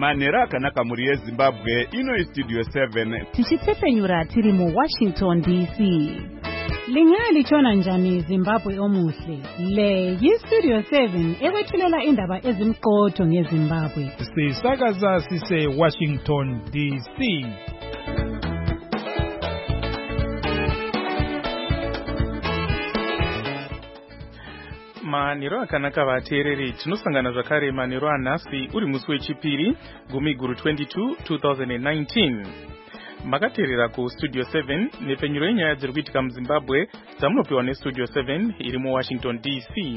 Manhero akanaka muri yeZimbabwe ino Studio 7 tichitsepenyura tiri mu Washington DC. Lingali chona njani Zimbabwe omuhle. Le yiStudio 7 ekwethulela indaba ezimqotho ngeZimbabwe. Sisakaza sise Washington DC. Manhero akanaka vateereri, tinosangana zvakare manhero anhasi uri musi wechipiri gumiguru 22 2019. Makateerera ku Studio 7 nepenyuro yenyaya dziri kuitika muZimbabwe dzamunopiwa neStudio 7 iri mu Washington DC.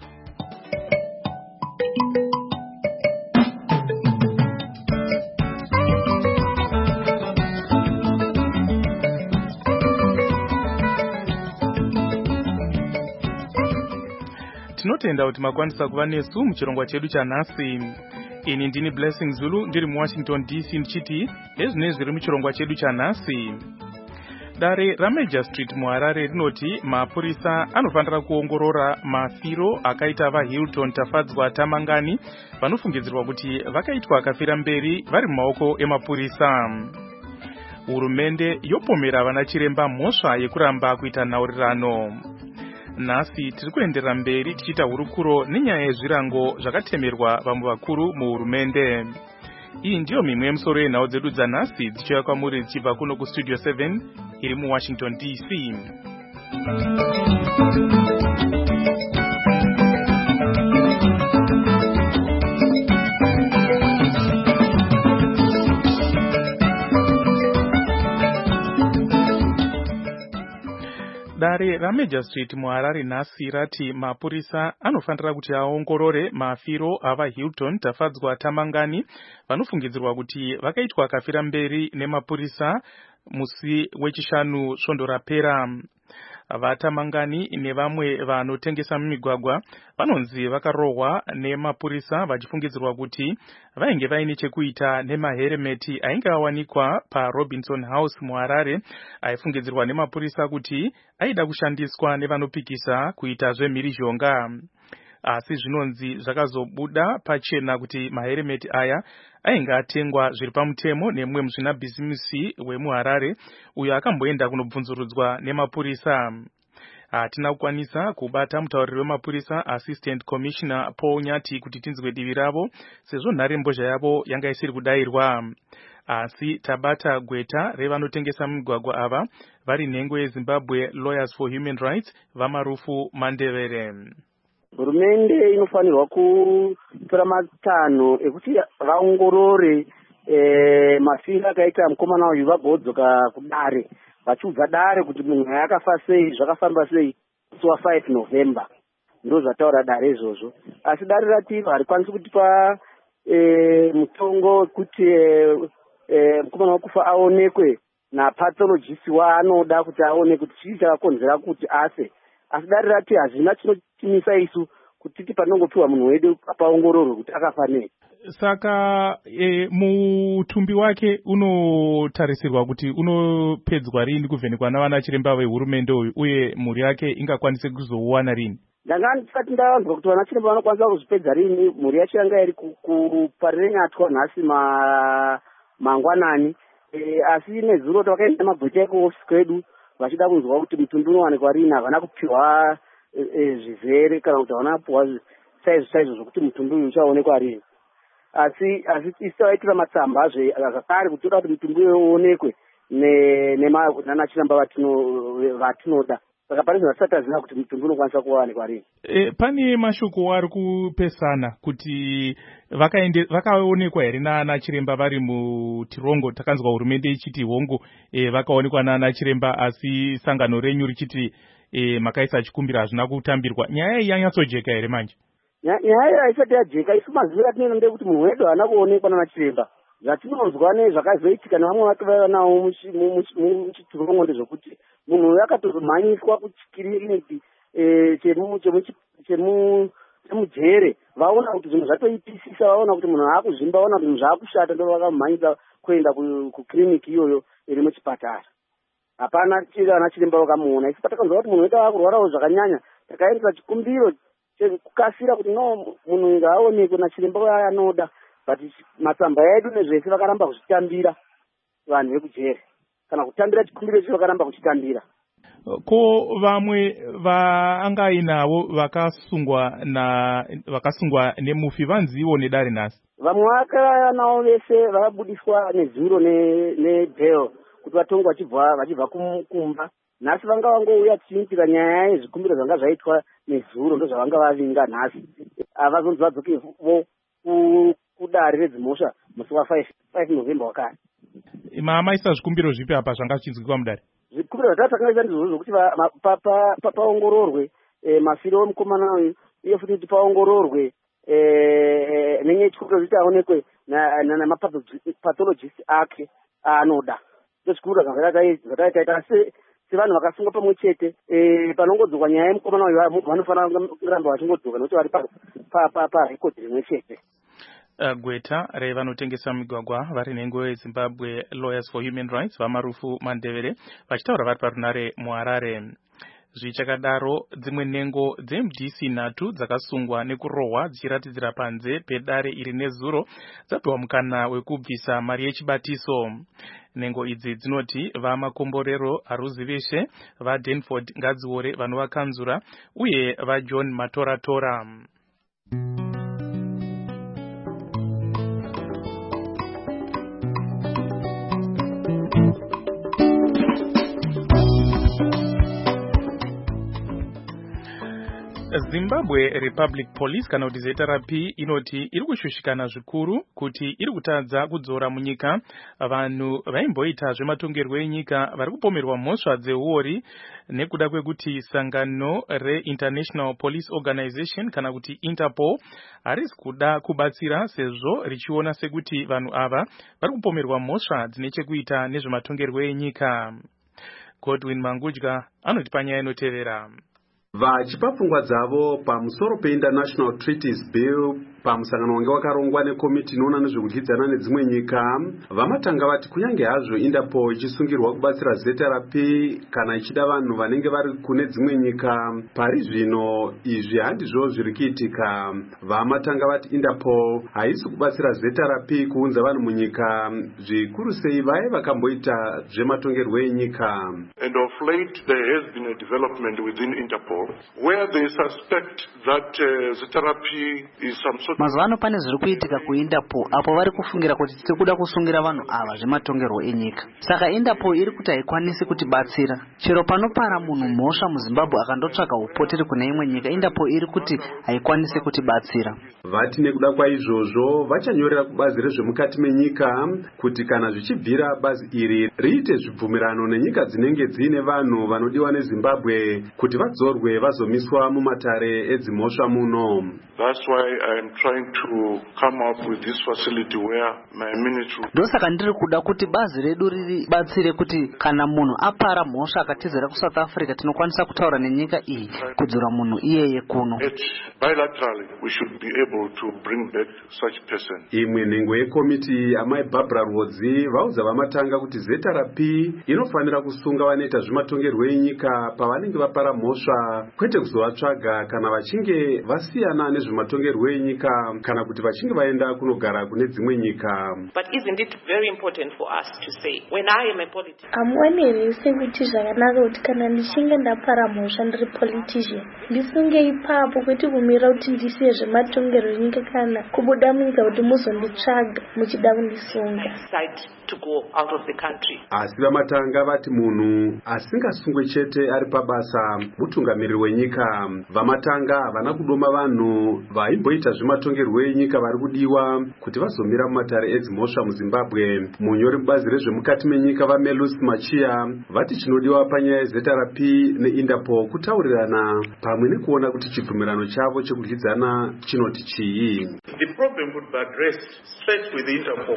Tinotenda kuti makwanisa kuva nesu muchirongwa chedu chanhasi. Ini ndini Blessing Zulu ndiri mu Washington DC ndichiti ezvinezvi zviri muchirongwa chedu chanhasi. Dare raMajor Street muHarare rinoti mapurisa anofanira kuongorora mafiro akaita vaHilton Tafadzwa Tamangani vanofungidzirwa kuti vakaitwa kafira mberi vari mumaoko emapurisa. Hurumende yopomera vana chiremba mhosva yekuramba kuita nhaurirano. Nhasi tiri kuenderera mberi tichiita hurukuro nenyaya yezvirango zvakatemerwa vamwe vakuru muhurumende. Iyi ndiyo mimwe yemusoro yenhau dzedu dzanhasi dzichiuya kwamuri dzichibva kuno kuStudio 7 iri mu Washington DC. Dare raMajor Street muHarare nhasi rati mapurisa anofanira kuti aongorore mafiro avaHilton Tafadzwa Tamangani vanofungidzirwa kuti vakaitwa kafira mberi nemapurisa musi wechishanu svondo rapera. VaTamangani nevamwe vanotengesa mumigwagwa vanonzi vakarohwa nemapurisa vachifungidzirwa kuti vainge vaine chekuita nemaheremeti ainge awanikwa paRobinson House muHarare aifungidzirwa nemapurisa kuti aida kushandiswa nevanopikisa kuita zvemhirizhonga. Asi zvinonzi zvakazobuda pachena kuti maheremeti aya ainge atengwa zviri pamutemo nemumwe muzvinabhizimisi wemuHarare uyo akamboenda kunobvunzurudzwa nemapurisa. Hatina kukwanisa kubata mutauriri wemapurisa Assistant Commissioner Paul Nyati kuti tinzwe divi ravo sezvo nharembozha yavo yanga isiri kudayirwa. Asi tabata gweta revanotengesa migwagwa ava vari nhengo yeZimbabwe Lawyers for Human Rights vaMarufu Mandevere. Hurumende inofanirwa kutora matanho ekuti vaongorore mafiro akaita mukomana uyu vabhodzoka kudare vachiudza dare kuti munhu akafa sei zvakafamba sei musi wa5 November ndo zvataura dare izvozvo. Asi dare ratipa harikwanisi kutipa mutongo kuti mukomana wakufa aonekwe napathologist waanoda kuti aone kuti chii chakakonzera kuti afe. Asi dare rati hazvina chinotimisa isu kuti panongopiwa munhu wedu paongororwe kuti akafa nei. Saka mutumbi wake unotarisirwa kuti unopedzwa rini kuvhenekwa navana chiremba vehurumende uyu uye mhuri yake ingakwanise kuzouwana rini? Ndanga ndisati ndavanzwa kuti vana chiremba vanokwanisa kuzvipedza rini. Mhuri yacho yanga iri kuParirenyatwa nhasi mangwanani. Asi nezuro takaenda mabhucha ekuofisi kwedu vachida kunzwa kuti mutumbi unowanikwa rini. Havana kupiwa zvizere kana kuti havana kupiwa saizvo zvokuti mutumbi uyu uchaonekwa rini. Asi isu tavaitira matsamba zvakare kuti toda kuti mutumbi uyu uonekwe nana chiremba vatinoda. Saka pane zvatisati taziva kuti mutumbi unokwanisa kuwanikwa rini. Pane mashoko ari kupesana kuti vakaonekwa here nana chiremba vari mutirongo. Takanzwa hurumende ichiti hongu vakaonekwa nana chiremba asi sangano renyu richiti makaisa chikumbiro hazvina kutambirwa. Nyaya iyi yanyatsojeka here manje? Nyaya iyi haisati yajeka. Isu mazivo atinoenda ndekuti munhu wedu haana kuonekwa nana chiremba. Zvatinonzwa nezvakazoitika nevamwe vake vaiva nawo muchitirongo ndezvokuti munhu uyu akatozomhanyiswa kuchikiriniki chemujere. Vaona kuti zvinhu zvatoipisisa, vaona kuti munhu haakuzvimba, vaona kuti zvinhu zvaakushata, ndo vakamhanyisa kuenda kukiriniki iyoyo iri muchipatara. Hapana ana chiremba vakamuona. Isu patakanzwa kuti munhu wedu aakurwarawo zvakanyanya takaendesa chikumbiro chekukasira kuti no munhu ngaonekwe nachiremba anoda. but matsamba edu nezvese vakaramba kuchitambira vanhu vekujere kana kutambira chikumbiro chese vakaramba kuchitambira. Ko vamwe vaangainavo vakasungwa nemufi vanzivo nedare nhasi? Vamwe vakanavo vese vakabudiswa nezuro nebhel kuti vatongwe vachibva kumba. Nhasi vanga vangouya tichiitira nyaya yezvikumbiro zvanga zvaitwa nezuro ndozvavanga vavinga nhasi. Avazonzi vadzokevo kudare redzimhosva musi wa5 November wakare. Maisa zvikumbiro zvipi apa zvanga zvichinzwikwa mudare? Zvikumbiro zvatakangaisa ndizvo zvokuti paongororwe mafiro emukomana uyu uye futi kuti paongororwe nenyechikumbiro kuti aonekwe namapathologist ake aanoda. Ndozvikumbiro zvataita sevanhu vakasungwa pamwe chete panongodzoka nyaya yemukomana uyu vanofanira kuramba vachingodzoka nokuti vari parekodhi rimwe chete. Gweta revanotengesa migwagwa vari nhengo yeZimbabwe Lawyers for Human Rights vaMarufu Mandevere vachitaura vari parunare muHarare. Zvichakadaro dzimwe nhengo dzeMDC 3 dzakasungwa nekurohwa dzichiratidzira panze pedare iri nezuro dzapiwa mukana wekubvisa mari yechibatiso. Nhengo idzi dzinoti vaMakomborero Haruziveshe, vaDenford Ngadziore vanovakanzura uye vaJohn Matoratora. Zimbabwe Republic Police kana kuti ZRP inoti iri kushushikana zvikuru kuti iri kutadza kudzora munyika vanhu vaimboita zvematongerwo enyika vari kupomerwa mhosva dzeuori nekuda kwekuti sangano reInternational Police Organization kana kuti Interpol harisi kuda kubatsira sezvo richiona sekuti vanhu ava vari kupomerwa mhosva dzine chekuita nezvematongerwo enyika. Godwin Mangudya anoti panyaya inotevera. Vachipa pfungwa dzavo pamusoro peInternational Treaties Bill pamusangano wange wakarongwa nekomiti inoona nezvekudyidzana nedzimwe nyika, vamatanga vati kunyange hazvo Interpol ichisungirwa kubatsira ZRP kana ichida vanhu vanenge vari kune dzimwe nyika, pari zvino izvi handizvo zviri kuitika. Vamatanga vati Interpol haisi kubatsira ZRP kuunza vanhu munyika, zvikuru sei vaye vakamboita zvematongerwo enyika. And of late there has been a development within Interpol where they suspect that ZRP is some sort. Mazuvano pane zviri kuitika kuInterpol apo vari kufungira kuti tiri kuda kusungira vanhu ava zvematongerwo enyika. Saka Interpol iri kuti haikwanisi kutibatsira. Chero panopara munhu mhosva muZimbabwe akandotsvaka upoteri kune imwe nyika, Interpol iri kuti haikwanisi kutibatsira. Vati nekuda kwaizvozvo vachanyorera kubazi rezvemukati menyika kuti kana zvichibvira bazi iri riite zvibvumirano nenyika dzinenge dziine vanhu vanodiwa neZimbabwe kuti vadzorwe vazomiswa mumatare edzimhosva muno. That's why I am trying to come up with this facility where my ministry. Ndosaka ndiri kuda kuti bazi redu ribatsire kuti kana munhu apara mhosva akatizira kuSouth Africa tinokwanisa kutaura nenyika iyi kudzura munhu iyeye kuno. Bilaterally we should be able to bring back such person. Imwe nhengo yekomiti amai Barbara Rhodzi vaudza vamatanga kuti ZRP inofanira kusunga vanoita zvematongerwo enyika pavanenge vapara mhosva, kwete kuzovatsvaga kana vachinge vasiyana nezvematongerwo enyika kana kuti vachinge vaenda kunogara kune dzimwe nyika. But isn't it very important for us to say when I am a politician? Amuonere sekuti zvakanaka kuti kana ndichinge ndapara mhosva ndiri politician ndisunge ipapo kwete kumira kuti ndisiye zvematongerwo enyika kana kubuda munyika kuti muzonditsvaga muchida kundisunga. To go out of the country. Asi vamatanga vati munhu asingasungwe chete ari pabasa mutungamiriri wenyika. Vamatanga havana kudoma vanhu vaimboita zvematongerwo enyika vari kudiwa kuti vazomira mumatare edzimhosva muZimbabwe. Munyori mubazi rezvemukati menyika vaMelus Machia vati chinodiwa panyaya yeZRP neInterpol kutaurirana pamwe nekuona kuti chibvumirano chavo chekudyidzana chinoti chii. The problem would be addressed straight with Interpol.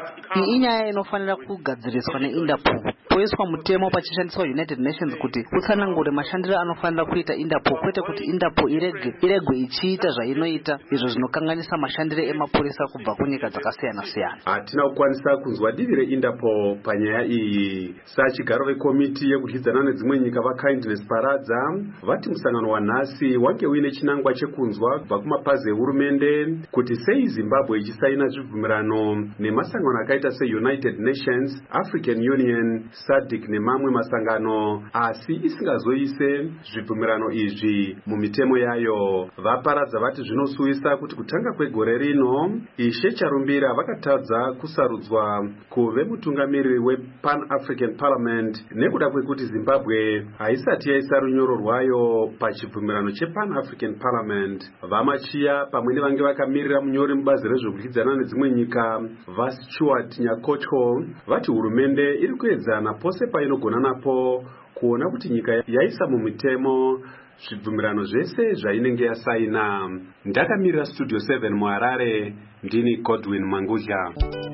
Inyaya inofanira kugadziriswa neInterpol. Poiswa mutemo pachishandiswa United Nations kuti utsanangure mashandiro anofanira kuita Interpol, kwete kuti Interpol iregwe ichiita zvainoita izvo kukanganisa mashandire emapurisa kubva kunyika dzakasiyana-siyana. Hatina kukwanisa kunzwa divi reInterpol panyaya iyi. Sachigaro vekomiti yekudyidzana nedzimwe nyika vaKindness Paradza vati musangano wanhasi wange uine chinangwa chekunzwa kubva kumapazi ehurumende kuti sei Zimbabwe ichisaina zvibvumirano nemasangano akaita seUnited Nations, African Union, SADC nemamwe masangano, asi isingazoise zvibvumirano izvi mumitemo yayo. Vaparadza vati zvinosuwisa kuti kutanga kwegore rino Ishe Charumbira vakatadza kusarudzwa kuve mutungamiriri wePan-African Parliament nekuda kwekuti Zimbabwe haisati yaisa runyoro rwayo pachibvumirano chePan-African Parliament. Vamachiya pamwe nevange vakamirira munyori mubazi rezvekudyidzana nedzimwe nyika vaStuart Nyakotho vati hurumende iri kuedzana pose painogona napo kuona kuti nyika yaisa mumitemo zvibvumirano zvese zvainenge yasaina. Ndakamirira Studio 7 muHarare, ndini Godwin Mangudya.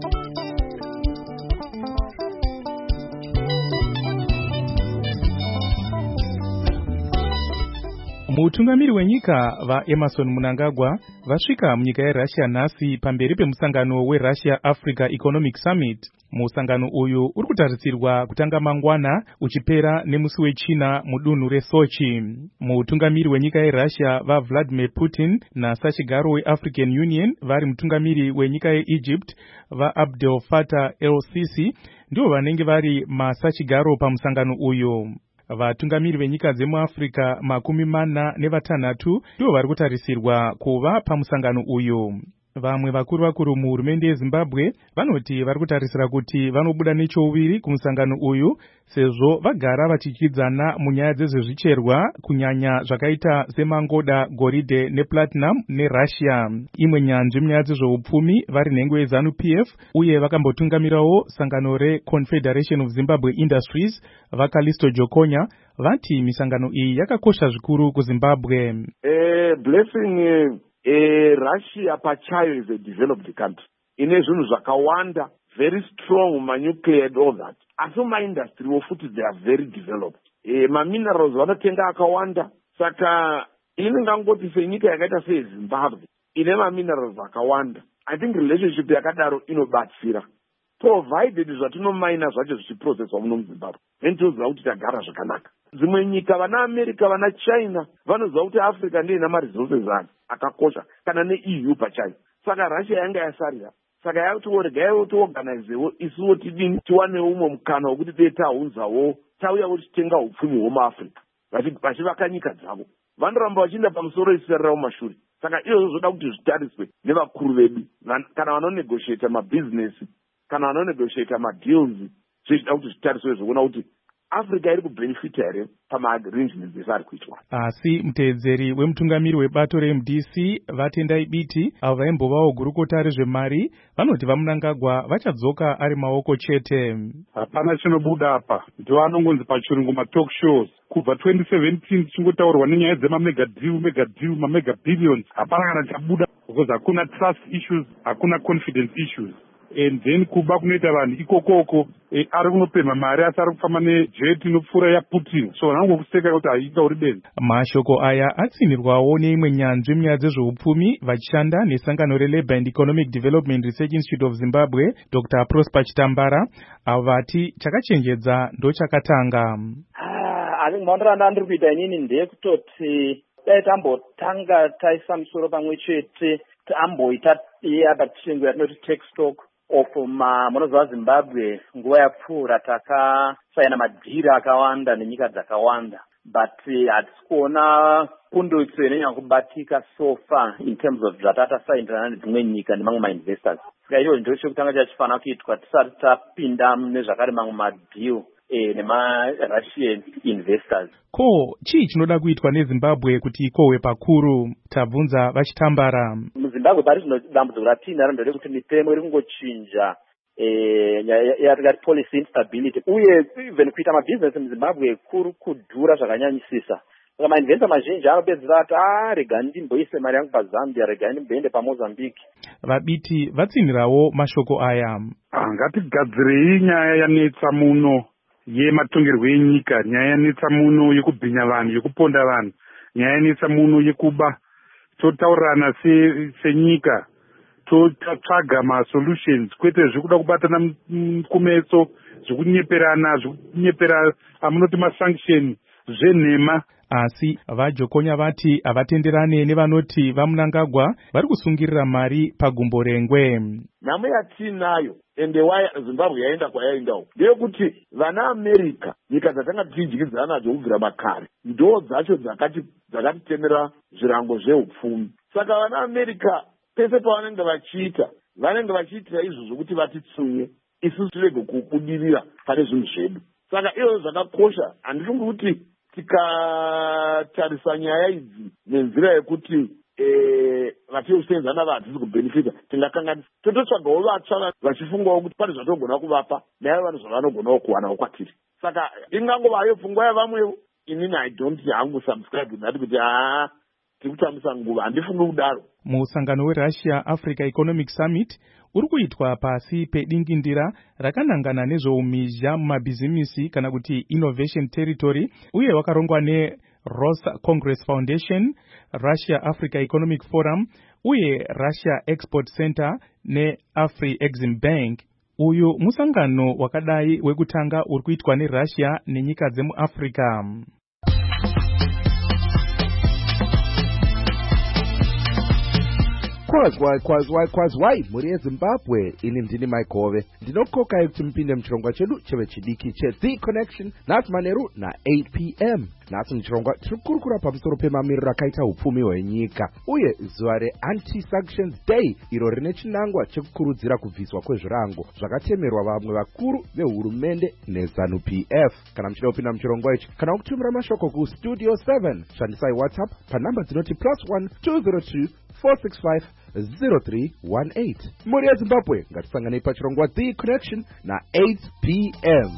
Mutungamiri wenyika vaEmerson Mnangagwa vasvika munyika yeRussia nhasi pamberi pemusangano weRussia Africa Economic Summit. Musangano uyu uri kutarisirwa kutanga mangwana uchipera nemusi wechina mudunhu reSochi. Mutungamiri wenyika yeRussia vaVladimir Putin nasachigaro weAfrican Union vari mutungamiri wenyika yeEgypt vaAbdel Fattah el-Sisi ndivo vanenge vari masachigaro pamusangano uyu. Vatungamiri venyika dzemuAfrica 46 ndivo vari kutarisirwa kuva pamusangano uyu. Vamwe vakuru muhurumende yeZimbabwe vanoti vari kutarisira kuti vanobuda nechouviri kumusangano uyu sezvo vagara vachidyidzana munyaya dzezvezvicherwa kunyanya zvakaita semangoda, goridhe neplatinum neRussia. Imwe nyanzvi munyaya dzezveupfumi vari nhengo yeZANU-PF uye vakambotungamirawo sangano reConfederation of Zimbabwe Industries vaKalisto Jokonya vati misangano iyi yakakosha zvikuru kuZimbabwe. Blessing Russia pachayo is a developed country. Ine zvinhu zvakawanda, very strong, nuclear and all that. Asi industry wofuti they are very developed. Minerals vanotenga akawanda. Saka ini ngangoti senyika yakaita seZimbabwe ine minerals akawanda. I think relationship yakadaro inobatsira. Provided zvatinomaina zvacho zvichiprocesswa muno muZimbabwe. Ndoziva kuti tagara zvakanaka. Dzimwe nyika vana America vana China vanoziva kuti Africa ndiye ina maresources akakosha kana neEU pachayo. Saka Russia yanga yasarira. Saka yakuti regai tiorganizewo isuwo tidini tiwanewo umwe mukana wekuti taunzawo tauyawo tichitenga upfumi hwomuAfrica. Vachivaka nyika dzavo. Vanoramba vachienda pamusoro isarira mumashure. Saka izvozvo zvoda kuti zvitariswe nevakuru vedu kana vanonegotiate mabusiness kana vanonegotiate madeals zvoda kuti zvitariswe zvokuona kuti Africa iri kubenefita here pamaarrangements ese ari kuitwa. Asi muteedzeri wemutungamiri webato reMDC vatendai biti avo vaimbovawo gurukota rezvemari vanoti vaMnangagwa vachadzoka ari maoko chete. Hapana chinobuda apa, ndiwo anongonzi pachirungu matalk shows. Kubva 2017 tichingotaurwa nenyaya dzemamega deal, mamega billions. Hapana kana chabuda because hakuna trust issues, hakuna confidence issues. And then kuba kunoita vanhu ikokoko ari kunopemha mari asi ari kufamba nejeti inopfuura yaPutin. So vanangokuseka kuti haika uri benzi. Mashoko aya atsinirwawo neimwe nyanzvi munyaya dzezveupfumi vachishanda nesangano reLabour and Economic Development Research Institute of Zimbabwe Dr. Prosper Chitambara avo vati chakachenjedza ndochakatanga. Maonero ndiri kuita inini ndeyekutoti dai tambotanga taisa musoro pamwe chete amboita abatishengo yatinoti take stock of munoziva Zimbabwe nguva yapfuura takasaina madhiri akawanda nenyika dzakawanda, but hatisi kuona pundutso inonyanya kubatika so far in terms of zvatatasaindirana nedzimwe nyika nemamwe mainvestors. Saka icho ndicho chekutanga chachifanira kuitwa tisati tapinda nezvakare mamwe madeal nema-Russian investors. Ko chii chinoda kuitwa neZimbabwe kuti ikohwe pakuru? Tabvunza vachitambara. MuZimbabwe pari zvino dambudziko ratinaro nderekuti mitemo iri kungochinja yatingati policy instability uye even kuita mabusiness muZimbabwe kuri kudhura zvakanyanyisisa. Saka mainvestor mazhinji anopedzera ati rega ndimboise mari yangu paZambia, rega ndimboende paMozambique. Vabiti vatsinirawo mashoko aya. Ngatigadzirei nyaya yanetsa muno yematongerwo enyika, nyaya yanetsa muno yekubhinya vanhu, yekuponda vanhu, nyaya yanetsa muno yekuba totaurirana senyika, totsvaga masolutions, kwete zvikuda kubatana kumeso, zvikunyepera amunoti masanction zvenhema. Asi vaJokonya vati avatenderane nevanoti vaMnangagwa vari kusungirira mari pagumbo rengwe. Nhamo yatinayo ende Zimbabwe yaenda kwayaendawo ndeyekuti vana America, nyika dzatanga tichidyidzana nadzo kubvira makare, ndo dzacho dzakatitemera zvirango zveupfumi. Saka vana America pese pavanenge vachiitira izvo zvokuti vatitsunye, isusu tirege kubudirira pane zvinhu zvedu. Saka izvo zvakakosha. Handifungi kuti tikatarisa nyaya idzi nenzira yekuti vatiokusenza nava hatisi kubenefita, tingakanganisa tototsvagawo vatsva vachifungawo kuti pane zvatogona kuvapa naye vanhu zvavanogonawo kuwanawo kwatiri. Saka ingangovayo pfungwa yavamwewo. Inini I don't hangu subscribe nati kuti tiri kutambisa nguva, handifungi kudaro. Musangano weRussia Africa Economic Summit uri kuitwa pasi pedingindira rakanangana nezvoumhizha mumabhizimisi kana kuti innovation territory, uye wakarongwa neRoss Congress Foundation, Russia Africa Economic Forum uye Russia Export Center neAfri-Exim Bank. Uyu musangano wakadai wekutanga uri kuitwa neRussia nenyika dzemuAfrica. Kwazwai muri yeZimbabwe. Ini ndini Maikove, ndinokokai kuti mupinde muchirongwa chedu chevechidiki cheThe Connection nhasi manheru na8 p.m. Nhasi muchirongwa tiri kukurukura pamusoro pemamiriro akaita upfumi hwenyika uye zuva reAnti-Sanctions Day, iro rine chinangwa chekukurudzira kubviswa kwezvirango zvakatemerwa vamwe vakuru vehurumende neZANU-PF. Kana muchida kupinda muchirongwa ichi kana kutumira mashoko kustudio 7, shandisai WhatsApp panhamba dzinoti +1 202 465 0318. Muri yeZimbabwe, ngatisanganei pachirongwa The Connection na8 p.m.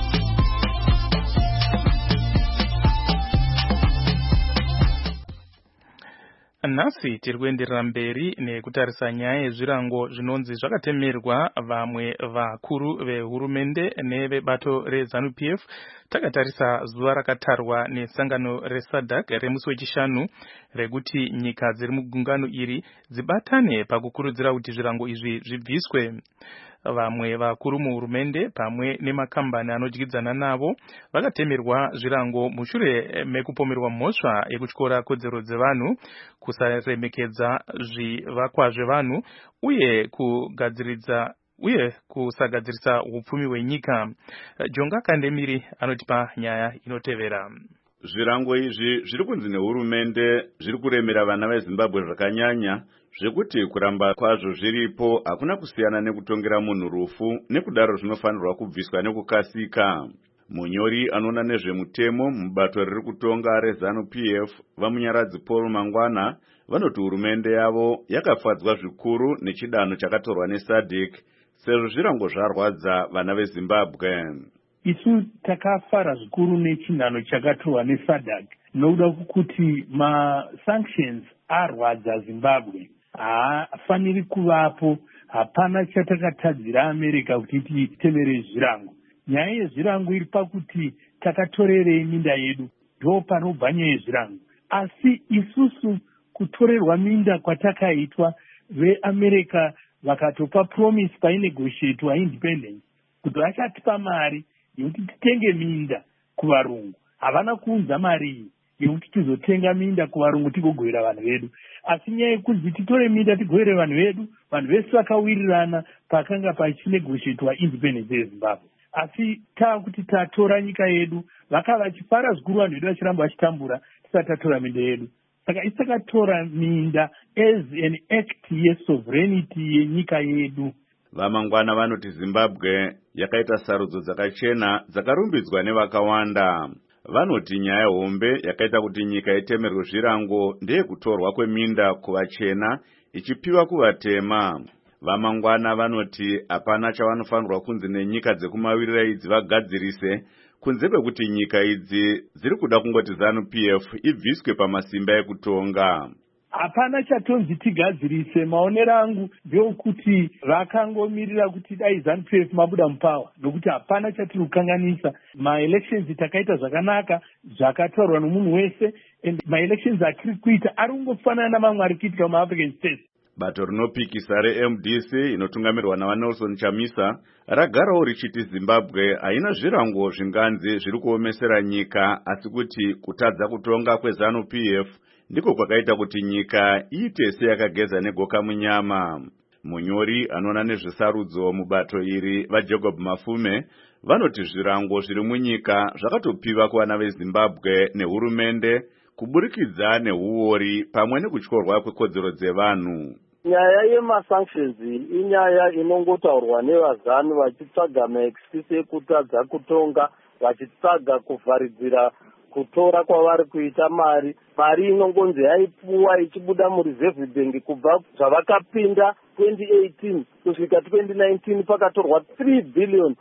Nhasi tiri kuenderera mberi nekutarisa nyaya yezvirango zvinonzi zvakatemerwa vamwe vakuru vehurumende nevebato reZANU-PF. Takatarisa zuva rakatarwa nesangano reSADC remusi wechishanu rekuti nyika dziri mugungano iri dzibatane pakukurudzira kuti zvirango izvi zvibviswe. Vamwe vakuru muhurumende pamwe nemakambani anodyidzana navo vakatemerwa zvirango mushure mekupomerwa mhosva yekutyora kodzero dzevanhu, kusaremekedza zvivakwa zvevanhu uye kusagadzirisa upfumi hwenyika. Jonga Kandemiri anotipa nyaya inotevera. Zvirango izvi zviri kunzi nehurumende zviri kuremera vana veZimbabwe zvakanyanya, zvekuti kuramba kwazvo zviripo hakuna kusiyana nekutongera munhu rufu, nekudaro zvinofanirwa kubviswa nekukasika. Munyori anoona nezvemutemo mubato riri kutonga reZANU-PF vamunyaradzi Paul Mangwana vanoti hurumende yavo yakafadzwa zvikuru nechidanho chakatorwa neSADC sezvo zvirango zvarwadza vana veZimbabwe. Isu takafara zvikuru nechinhano chakatorwa neSADC nokuda kuti masanctions arwadza Zimbabwe, haafaniri kuvapo. Hapana chatakatadzira America kuti titemere zvirango. Nyaya yezvirango iri pakuti takatorerei minda yedu, ndo panobva nyaya yezvirango. Asi isusu kutorerwa minda kwatakaitwa, veAmerica vakatopa promise painegoshietwa independence kuti vachatipa mari yekuti titenge minda kuvarungu. Havana kuunza mari iyi yekuti tizotenga minda kuvarungu tigogoera vanhu vedu. Asi nyaya yekuti titore minda tigoere vanhu vedu, vanhu vese vakawirirana pakanga pachinegoshietwa independence yeZimbabwe. Asi takuti tatora nyika yedu, vakava vachifara zvikuru vanhu vedu vachiramba vachitambura tisati tatora minda yedu. Saka isakatora minda as an act yesovereignty yenyika yedu. Vamangwana vanoti Zimbabwe yakaita sarudzo dzakachena dzakarumbidzwa nevakawanda. Vanoti nyaya hombe yakaita kuti nyika itemerwe zvirango ndeyekutorwa kweminda kuvachena ichipiwa kuvatema. Vamangwana vanoti hapana chavanofanirwa kunzi nenyika dzekumawirira idzi vagadzirise, kunze kwekuti nyika idzi dziri kuda kungoti ZANU-PF ibviswe pamasimba ekutonga. hapana chatonzi tigadzirise. maonero angu ndeokuti vakangomirira kuti dai ZANU-PF mabuda mupawa, nokuti hapana chatiri kukanganisa. maelections takaita zvakanaka zvakataurwa nomunhu wese, and maelections atiri kuita ari kungofanana namamwe ari kuitika mumaafrican states. Bato rinopikisa reMDC inotungamirwa naVanelson Chamisa ragarawo richiti Zimbabwe haina zvirango zvinganzi zviri kuomesera nyika, asi kuti kutadza kutonga kweZANU-PF ndiko kwakaita kuti nyika iite seyakageza negoka munyama. Munyori anoona nezvesarudzo mubato iri vaJacob Mafume vanoti zvirango zviri munyika zvakatopiwa kuvana veZimbabwe nehurumende kuburikidza neuori pamwe nekutyorwa kwekodzero dzevanhu. Nyaya yemasanctions inyaya inongotaurwa nevaZANU vachitsvaga maexcuse ekutadza kutonga, vachitsvaga kuvharidzira kutora kwavari kuita mari inongonzi yaipuwa ichibuda mureserve bank kubva zvavakapinda 2018 kusvika 2019 pakatorwa $3 billion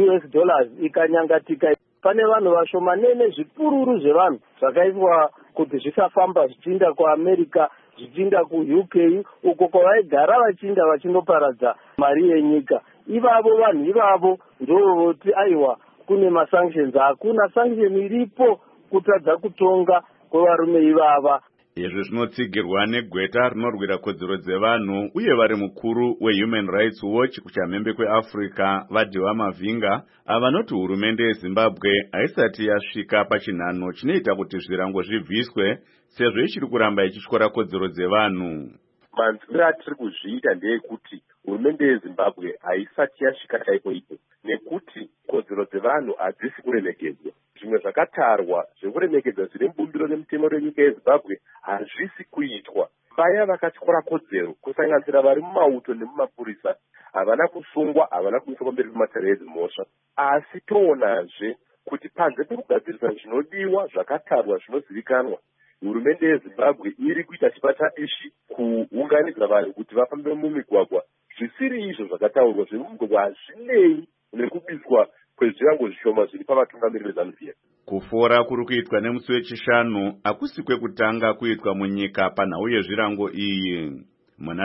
ikanyangatika. Pane vanhu vashomanene zvipururu zvevanhu zvakaiswa kuti zvisafamba zvichiinda kuAmerica, zvichiinda kuUK, uko kwavaigara vachiinda vachindoparadza mari yenyika. Ivavo vanhu ivavo ndovoti aiwa kune masanctions. Hakuna sanction iripo kutadza kutonga kwevarume ivava. Izvi zvinotsigirwa negweta rinorwira kodzero dzevanhu uye vari mukuru weHuman Rights Watch kuchamhembe kweAfrica vaDhewa Mavinga avanoti hurumende yeZimbabwe haisati yasvika pachinhano chinoita kuti zvirango zvibviswe sezvo ichiri kuramba ichityora kodzero dzevanhu. Manzwiro atiri kuzviita ndeyekuti hurumende yeZimbabwe haisati yasvika chaipo ipo, nekuti kodzero dzevanhu hadzisi kuremekedzwa. Zvimwe zvakatarwa zvekuremekedzwa zvine mubumbiro remutemo renyika yeZimbabwe hazvisi kuitwa. Vaya vakatyora kodzero kusanganisira vari mumauto nemumapurisa havana kusungwa, havana kuiswa pamberi pematare edzimhosva. Asi toonazve kuti panze pekugadzirisa zvinodiwa zvakatarwa zvinozivikanwa, hurumende yeZimbabwe iri kuita chipatapishi kuunganidza vanhu kuti vafambe mumigwagwa. Zvisiri izvo zvakataurwa zvemumigwagwa hazvinei nekubiswa kwezvirango zvishoma zviri pavatungamiri veZANU-PF. Kufora kuri kuitwa nemusi wechishanu hakusi kwekutanga kuitwa munyika panhau yezvirango iyi. Muna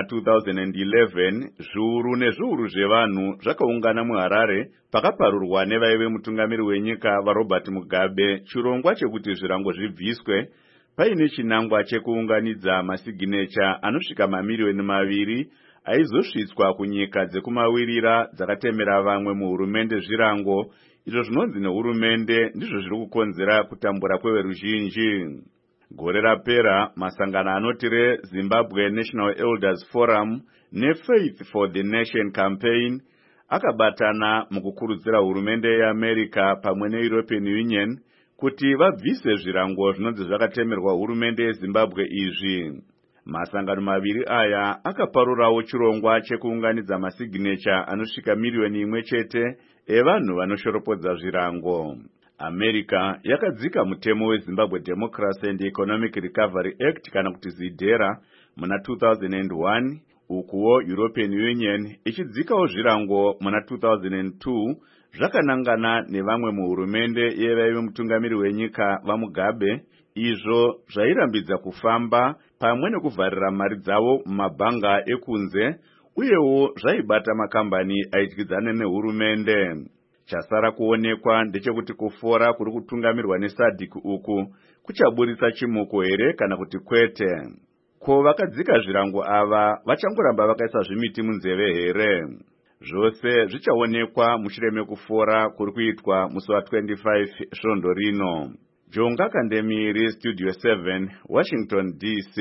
2011 zviuru nezviuru zvevanhu zvakaungana muHarare pakaparurwa nevaive mutungamiri wenyika vaRobert Mugabe chirongwa chekuti zvirango zvibviswe paine chinangwa chekuunganidza masiginecha anosvika 2 miliyoni aizosvitswa kunyika dzekumawirira dzakatemera vamwe muhurumende zvirango. Izvo zvinonzi nehurumende ndizvo zviri kukonzera kutambura kweveruzhinji. Gore rapera masangano anoti reZimbabwe National Elders Forum neFaith for the Nation Campaign akabatana mukukurudzira hurumende yeAmerica pamwe neEuropean Union kuti vabvise zvirango zvinonzi zvakatemerwa hurumende yeZimbabwe izvi. Masangano maviri aya akaparurawo chirongwa chekuunganidza masignecha anosvika 1 miliyoni evanhu vanoshoropodza zvirango. America yakadzika mutemo weZimbabwe Democracy and Economic Recovery Act kana kuti ZIDERA muna 2001, ukuwo European Union ichidzikawo zvirango muna 2002 zvakanangana nevamwe muhurumende yevaive mutungamiri wenyika vaMugabe. Izvo zvairambidza kufamba pamwe nekuvharira mari dzavo mumabhanga ekunze, uyewo zvaibata makambani aityidzana nehurumende. Chasara kuonekwa ndechekuti kufora kuri kutungamirwa neSADC uku kuchaburitsa chimuko here kana kuti kwete. Ko vakadzika zvirango ava vachangoramba vakaisa zvimiti munzeve here? Zvose zvichaonekwa mushure mekufora kuri kuitwa musi wa25 svondo rino. Jonga Kandemiri, Studio 7, Washington DC.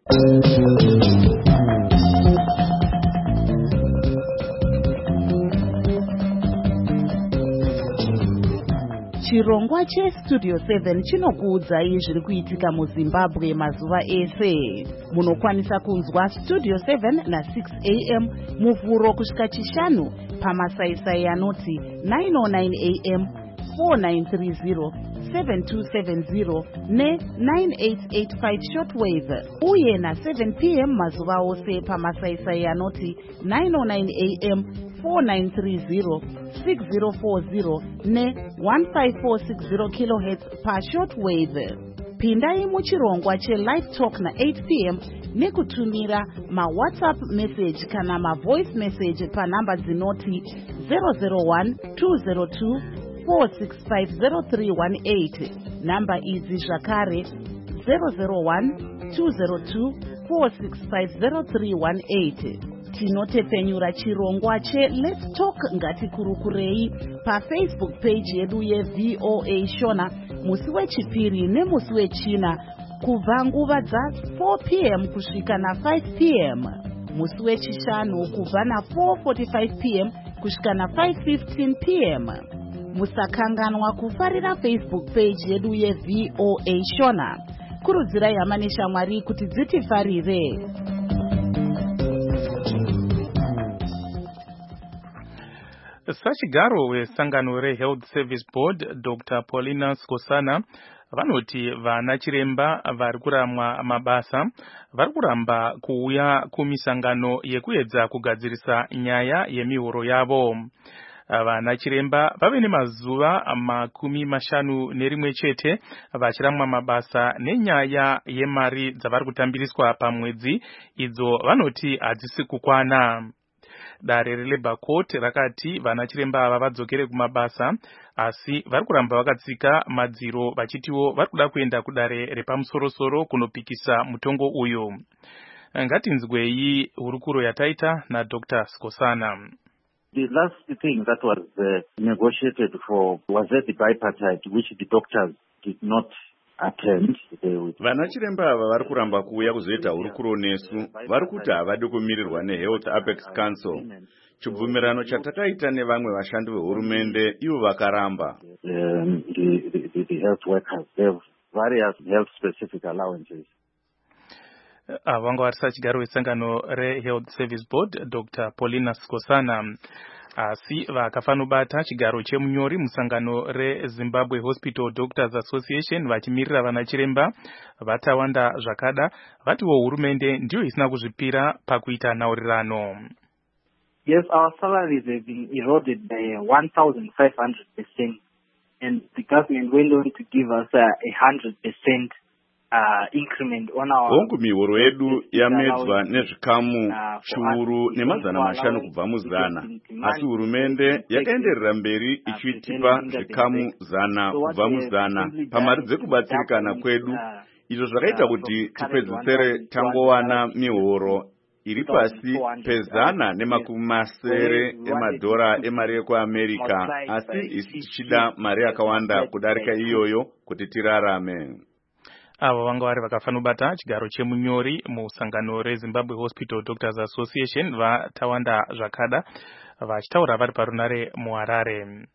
Chirongwa cheStudio 7 chinokuudzai zviri kuitika muZimbabwe mazuva ese. Munokwanisa kunzwa Studio 7 na 6 AM muvhuro kusvika chishanu pamasaisai anoti 909 AM, 4930, 7270 ne9885 shortwave, uye na 7 PM mazuva ose pamasaisai anoti 909 AM, 4930, 6040 ne 15460 kHz pa shortwave. pindai muchirongwa chelive talk na8 p.m. nekutumira mawhatsapp message kana mavoice message panhamba dzinoti 001-202-4650318. namba idzi zvakare 001-202-4650318. tinotepfenyura chirongwa cheLet's Talk ngatikurukurei pafacebook page yedu yeVOA Shona musi wechipiri nemusi wechina kubva nguva dza4 p.m. kusvika na5 p.m. musi wechishanu kubva na4:45 p.m. kusvika na5:15 p.m. musakanganwa kufarira Facebook page yedu yeVOA Shona. kurudzirai hama neshamwari kuti dzitifarire. Sachigaro wesangano reHealth Service Board Dr. Paulina Skosana vanoti vana chiremba vari kuramwa mabasa vari kuramba kuuya kumisangano yekuedza kugadzirisa nyaya yemihoro yavo. Vana chiremba vave nemazuva 51 chete vachiramwa mabasa nenyaya yemari dzavari kutambiriswa pamwedzi idzo vanoti hadzisi kukwana. Dare reLabour Court rakati vana chiremba ava vadzokere kumabasa asi vari kuramba vakatsika madziro vachitiwo vari kuda kuenda kudare repamusoro-soro kunopikisa mutongo uyu. Ngatinzwei hurukuro yataita naDr. Skosana. The last thing that was negotiated for was at the bipartite, which the doctors did not attend. Vana chiremba ava vari kuramba kuuya kuzoita hurukuro nesu. Vari kuti havadi kumirirwa neHealth Apex Council. Chibvumirano chatakaita nevamwe vashandi vehurumende ivo vakaramba. The health workers have various health specific allowances. Vanga vari sachigaro wesangano reHealth Service Board Dr. Paulina Skosana. Asi vakafanobata chigaro chemunyori musangano reZimbabwe Hospital Doctors Association vachimirira vana chiremba vatawanda zvakada vatiwo hurumende ndiyo isina kuzvipira pakuita nhaurirano. Yes, our salaries have been eroded by 1,500%, and the government went on to give us 100% increment on our hongu mihoro yedu yamedzwa nezvikamu chiuru nemazana mashanu kubva muzana, asi hurumende yakaenderera mberi ichitipa zvikamu zana kubva muzana pamari dzekubatsirikana kwedu. Izvo zvakaita kuti tipedzisere tangowana mihoro iri pasi pezana nemakumi emadhora emari yekuAmerika, asi isi tichida mari yakawanda kudarika iyoyo kuti tirarame. Ava vanga vari vakafanobata chigaro chemunyori musangano reZimbabwe Hospital Doctors Association vatawanda zvakada vachitaura vari parunare muHarare.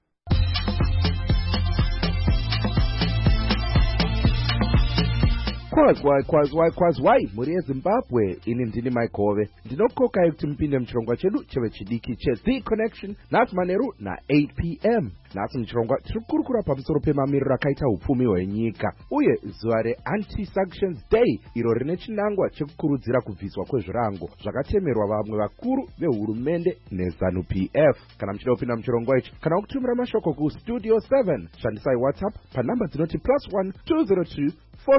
Kwazwai muri yeZimbabwe. Ini ndini Maikove. Ndinokokai kuti mpinde muchirongwa chedu chevechidiki cheThe Connection nhasi manheru na8 p.m. nhasi muchirongwa tiri kukurukura pamusoro pemamiriro akaita upfumi hwenyika uye zuva reAnti-Sanctions Day iro rine chinangwa chekukurudzira kubviswa kwezvirango zvakatemerwa vamwe vakuru vehurumende neZANU-PF. Kana muchida kupinda muchirongwa ichi kana kutumira mashoko kustudio 7 shandisai WhatsApp panhamba dzinoti +1 202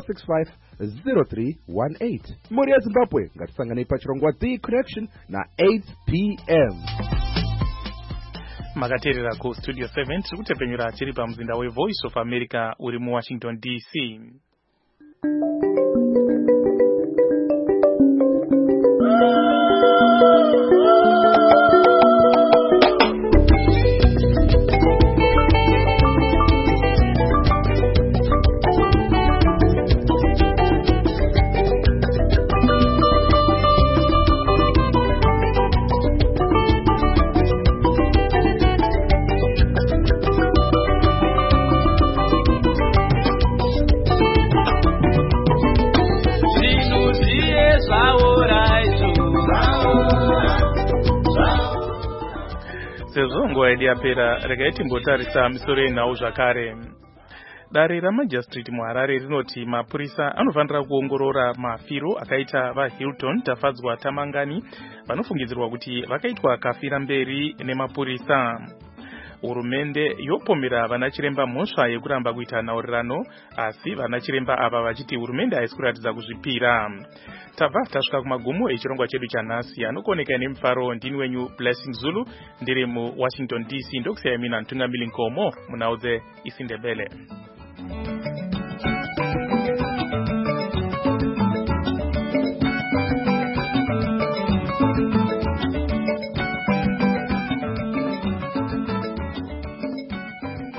465-0318. Muri yeZimbabwe ngatisanganei pachirongwa The Connection na8 p.m. Makateerera kustudio 7 tiri kutepfenyura chiri pamuzinda weVoice of America uri muWashington DC. Sezongo yapera regai timbotarisa misoro yenhau zvakare. Dare raMajistrate muHarare rinoti mapurisa anofanira kuongorora mafiro akaita vaHilton Tafadzwa Tamangani vanofungidzirwa kuti vakaitwa kafira mberi nemapurisa. hurumende yopomera vanachiremba mhosva yekuramba kuita nhaurirano, asi vanachiremba ava vachiti hurumende haisi kuratidza kuzvipira. Tabva tasvika kumagumo echirongwa chedu chanhasi. Anokoneka nemufaro ndini wenyu Blessing Zulu, ndiri muWashington DC. Ndokusiyai mina Ntungamili Nkomo munaudze isindebele.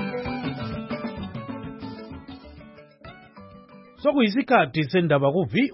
Sokuyisikhathi sendaba kuvi